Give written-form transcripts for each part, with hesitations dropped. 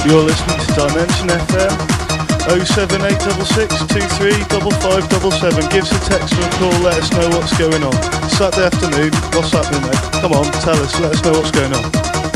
You're listening to Dimension FM. 07866 235577. Give us a text or a call, let us know what's going on. Saturday afternoon, what's happening, mate? Come on, tell us, let us know what's going on.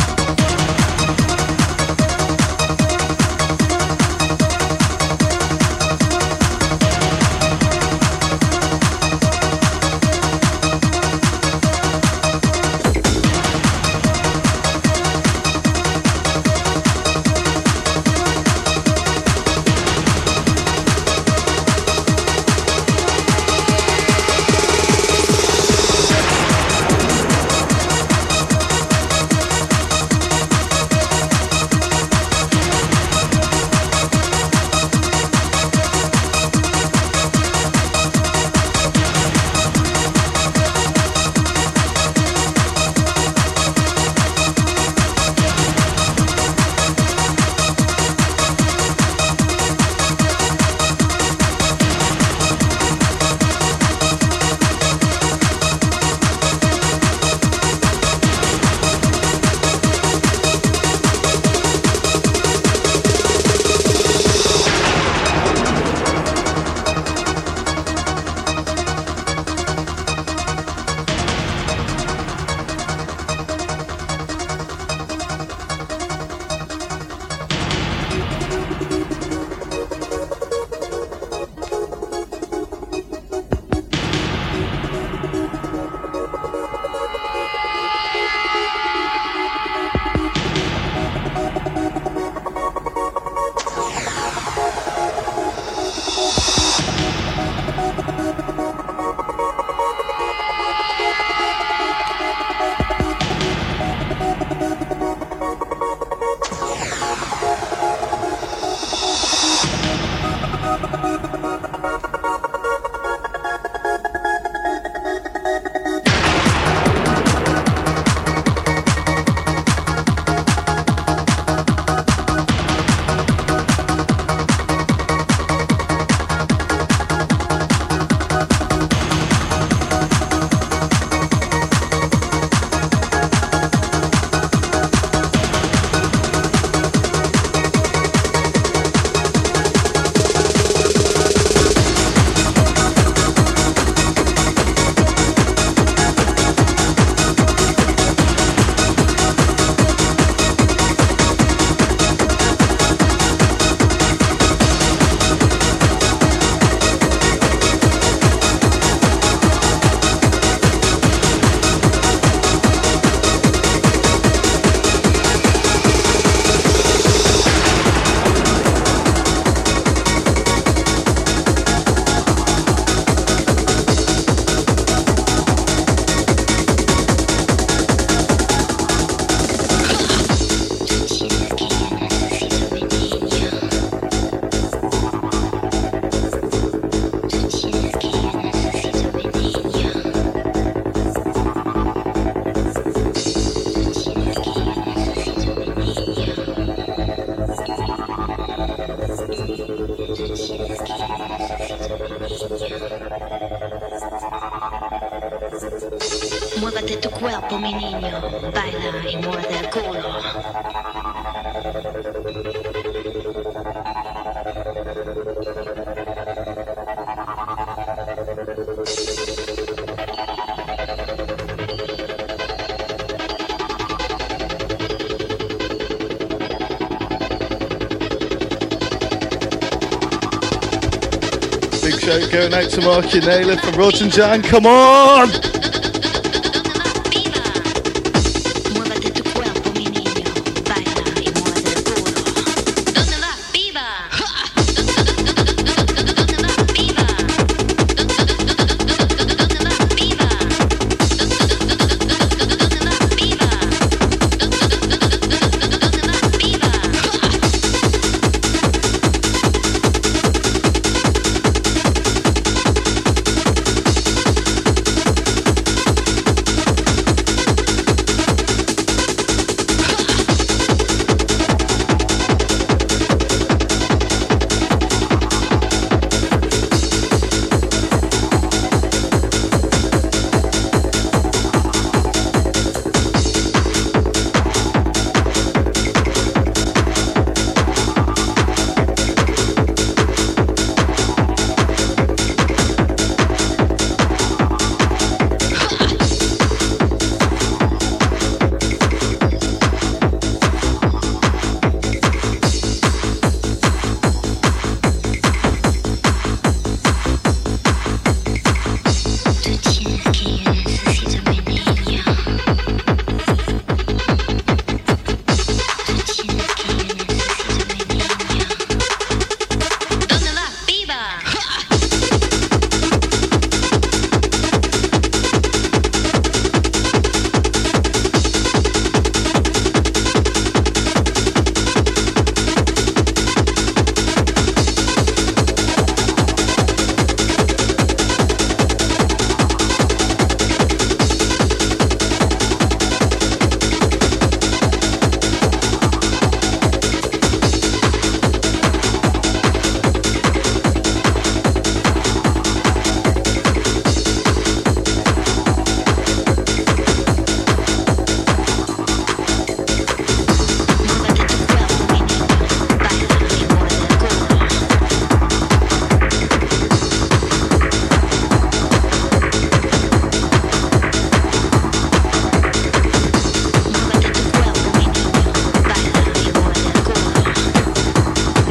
Muévete tu cuerpo, mi niño, baila y muerde el culo. Big shout going out to Marky Naylor from Rod and Jan, come on!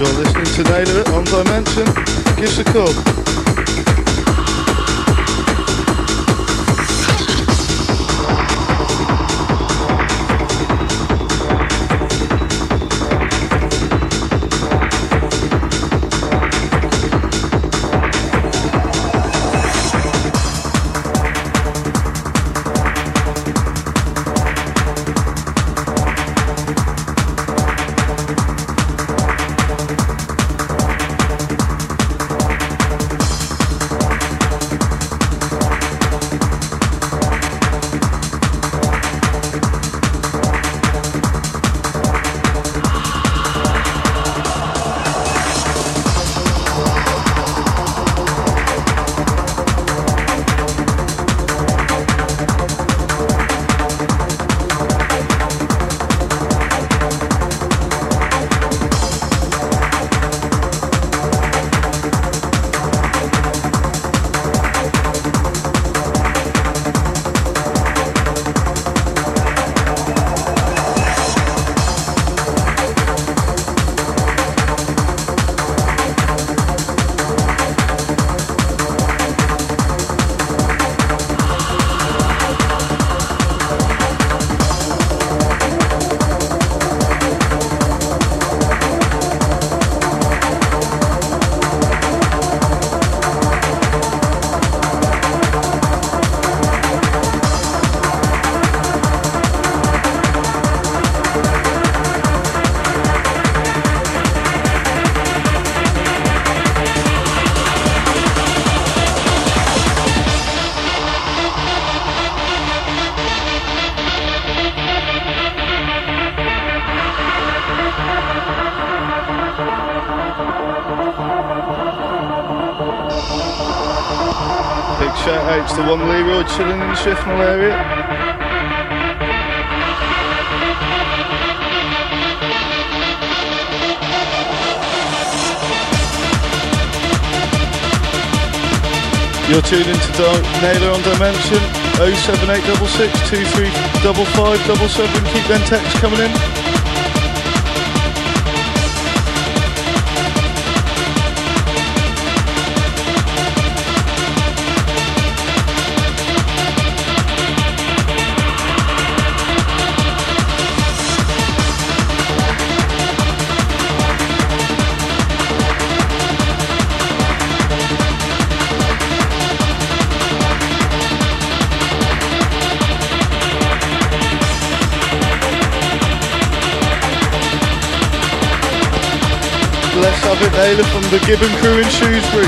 You're listening to Naylor on Dimension. Give us a call. Shout out to one Leroy chilling in the Shifnal area. You're tuned into Naylor on Dimension. 07866 235577. Keep them texts coming in. Let's have it, Naylor, from the Gibbon crew in Shrewsbury.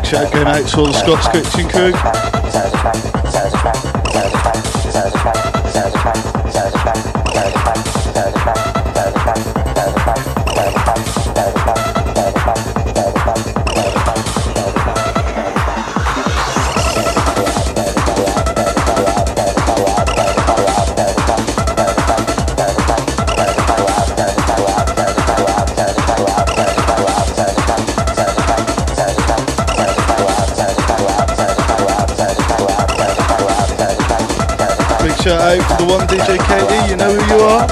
shout going out to all the Scott's Kitchen crew. Shout out to the one DJ Katie, you know who you are?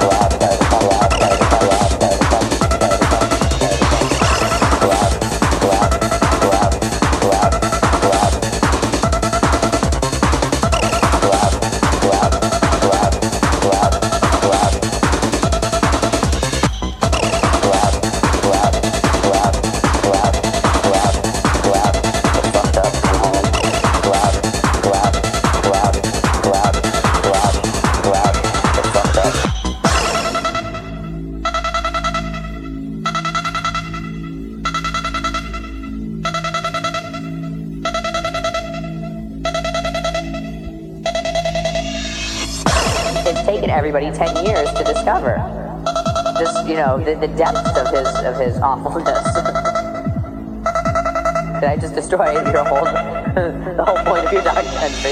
Everybody 10 years to discover just, you know, the depths of his awfulness. Did I just destroy your whole the whole point of your documentary?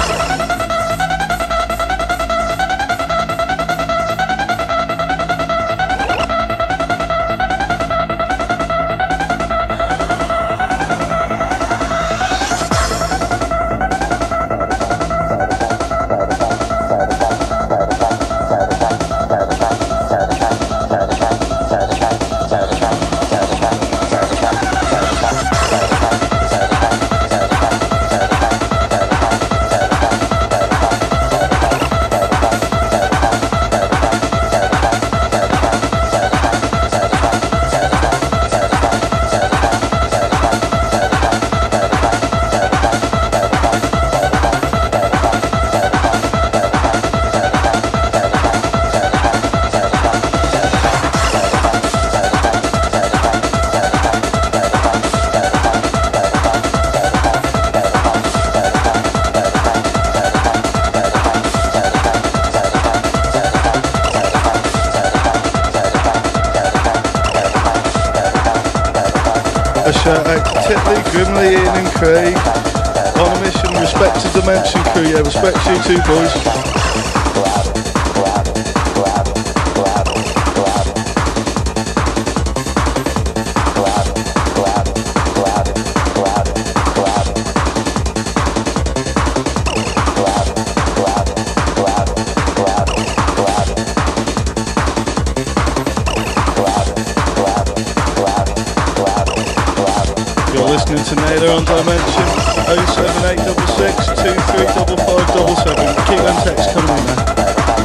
Shout out to Titley, Grimley, Ian and Craig. On a mission, respect to Dimension crew, yeah, respect you too, boys. Listening to Nader on Dimension 07866 235577. Keep them texts coming in there.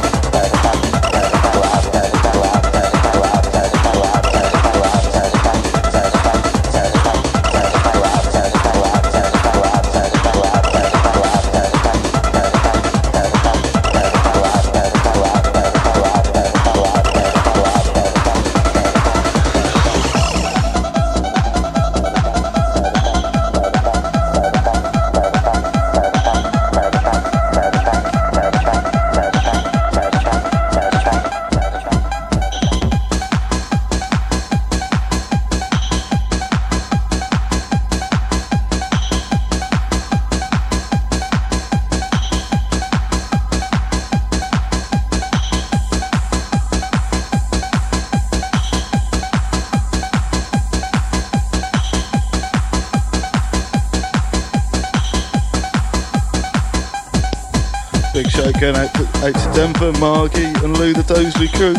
Big shout going out to Denver, Margie and Lou the Dosley crew.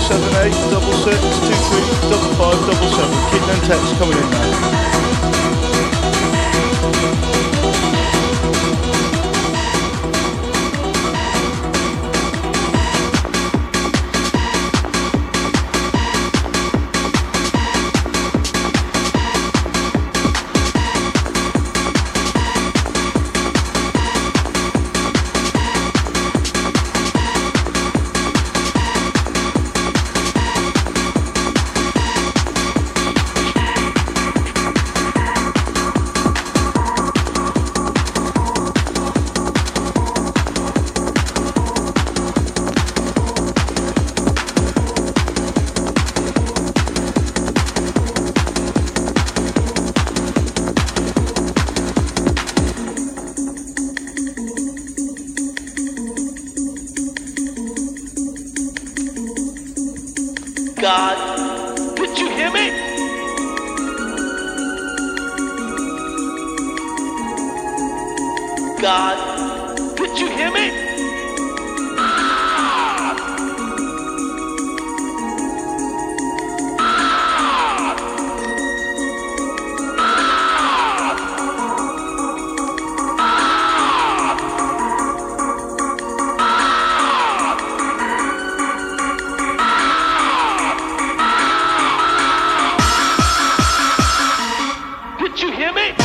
07866235577. Keep them texts coming in now. God, did you hear me? God, did you hear me? Did you hear me?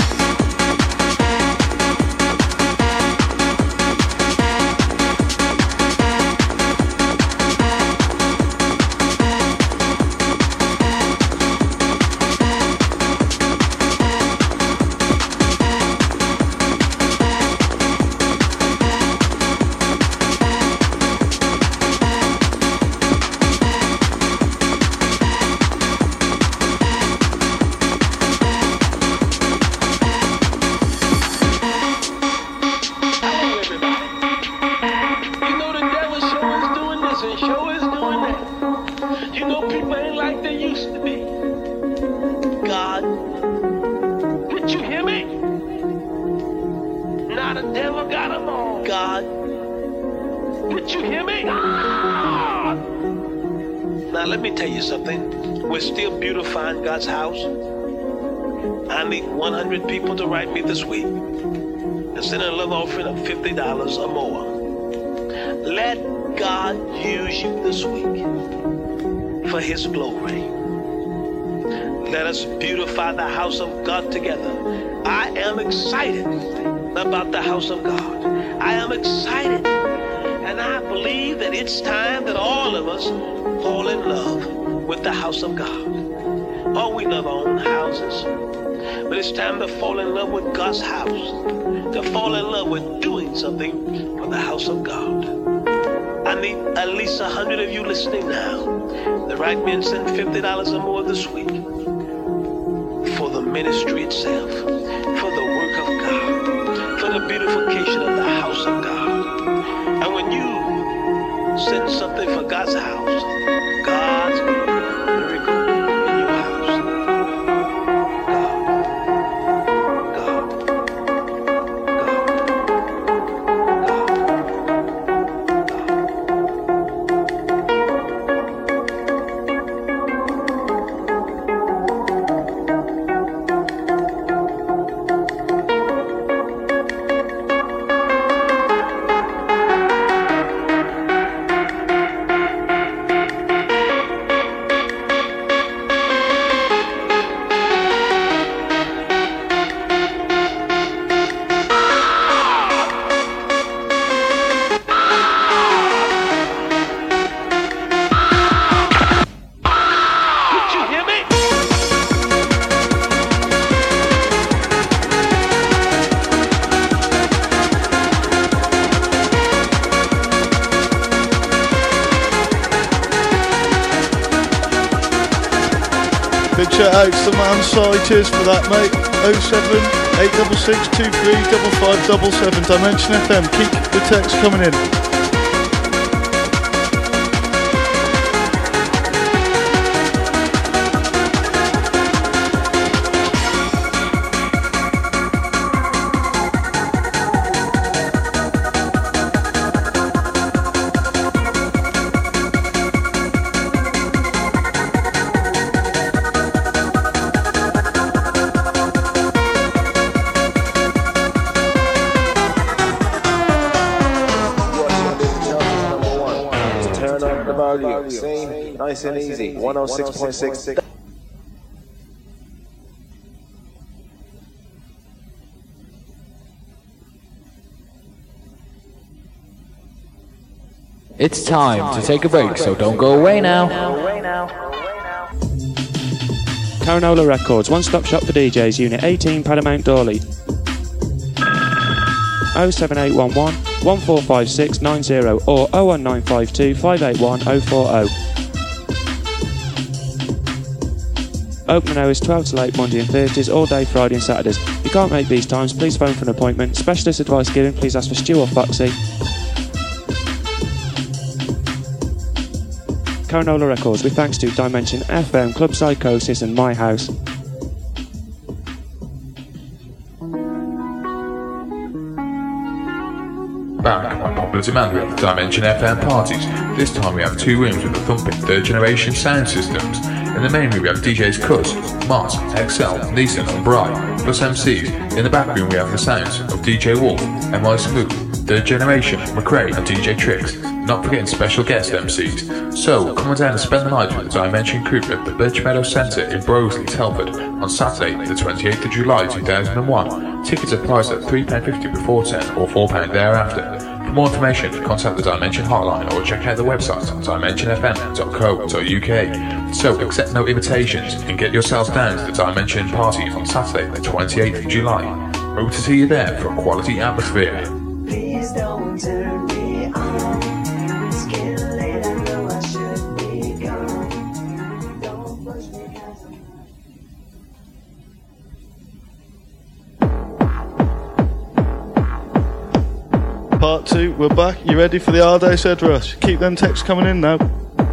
Show is doing that. You know people ain't like they used to be. God, did you hear me? Now the devil got them all. God, did you hear me? God. Now let me tell you something. We're still beautifying God's house. I need 100 people to write me this week and send a love offering of $50 or more. Let God use you this week for His glory. Let us beautify the house of God together. I am excited about the house of God. I am excited, and I believe that it's time that all of us fall in love with the house of God. Oh, we love our own houses, but it's time to fall in love with God's house, to fall in love with doing something for the house of God. I need at least 100 of you listening now. The right men send $50 or more this week for the ministry itself, for the work of God, for the beautification of the house of God. And when you send something for God's house, God's miracle in your house. Big shout out to the man side, cheers for that mate. 07 866 23 5577 Dimension FM, keep the text coming in. the volume. See? Nice and easy. 106.6. It's time to take a break, so don't go away now. Caranola Records, one-stop shop for DJs, Unit 18, Paramount Dorley. 07811 145690 or 01952 581 040. Opening hours 12 to 8 Monday and Thursdays, all day Friday and Saturdays. If you can't make these times, please phone for an appointment. Specialist advice given, please ask for Stu or Foxy. Caranola Records, with thanks to Dimension FM, Club Psychosis and My House. Back on popular demand, we have the Dimension FM parties. This time we have 2 rooms with the thumping third generation sound systems. In the main room we have DJs Cuss, Mars, XL, Neeson and Bry, plus MCs. In the back room we have the sounds of DJ Wolf, MI Smooth, third generation, McRae and DJ Tricks. Not forgetting special guest MCs. So come on down and spend the night with the Dimension crew at the Birch Meadow Centre in Broseley, Telford on Saturday the 28th of July 2001. Tickets are priced at £3.50 before 10 or £4 thereafter. For more information, contact the Dimension hotline or check out the website on dimensionfm.co.uk. So accept no invitations and get yourselves down to the Dimension party on Saturday the 28th of July. Hope to see you there for a quality atmosphere. Please don't turn me on. It's getting late, I know I should be gone. Don't push me 'cause I'm Part 2, we're back. You ready for the hard day, said Rush? Keep them texts coming in now.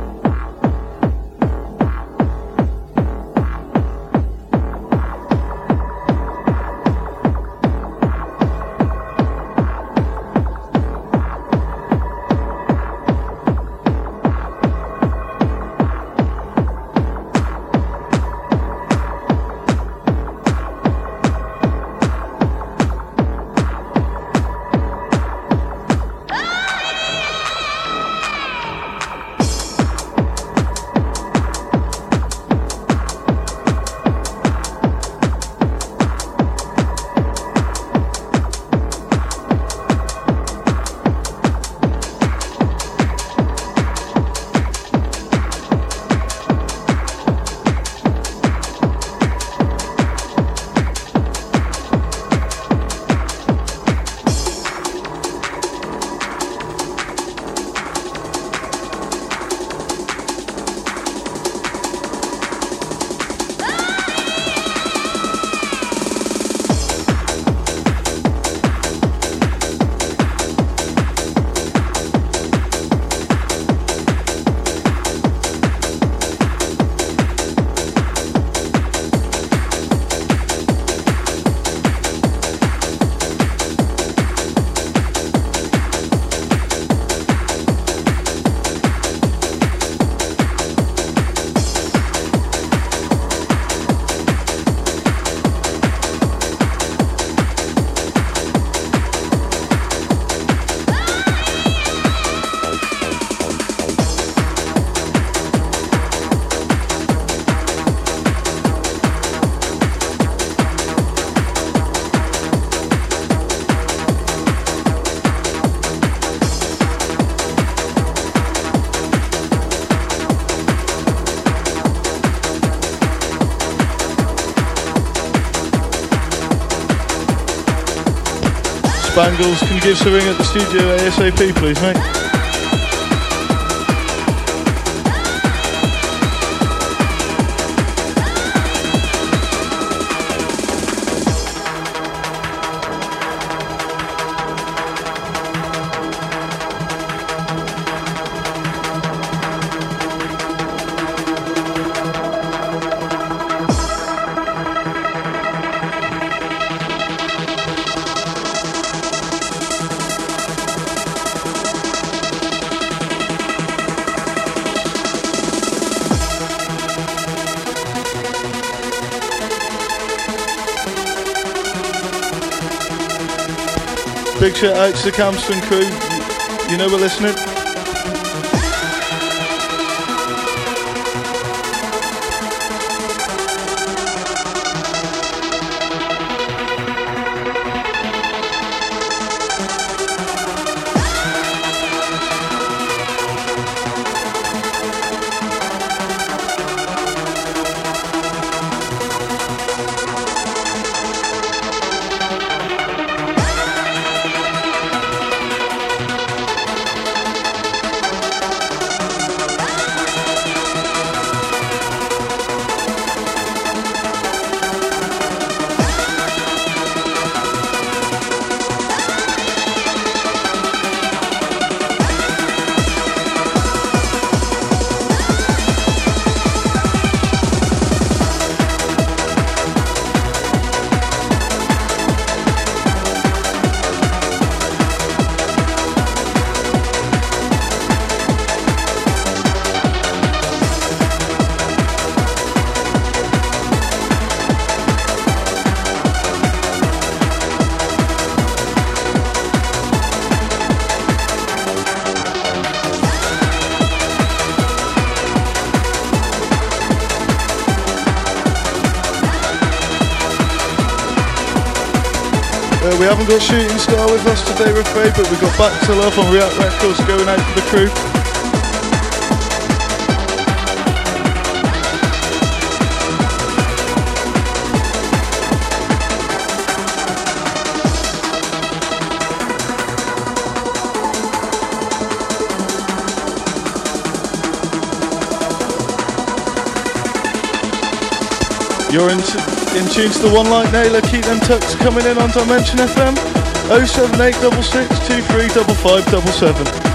Spangles, can you give us a ring at the studio ASAP, please, mate? Big shout out to the Camston crew. You know we're listening. we haven't got Shooting Star with us today, we're afraid, but we've got Back to Love on React Records going out for the crew. You're in tune to the One Like Nailer. Keep them tucks coming in on Dimension FM. 07866 235577.